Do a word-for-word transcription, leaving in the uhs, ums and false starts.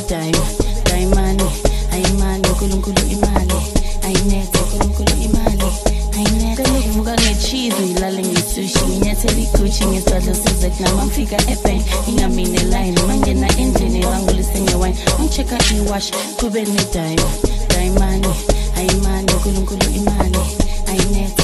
dime dayimani ayimani unkulunkulu imali ayinethe unkulunkulu imali ayinethe kaloku ngecheese ngilale ngesushi nginyathela igucci ngesidlo sizek nama ngifika ebank ingamine line mangena endlini bangulise ngewine ngichecka iwash kube nedime dayimani ayimani unkulunkulu imali ayinethe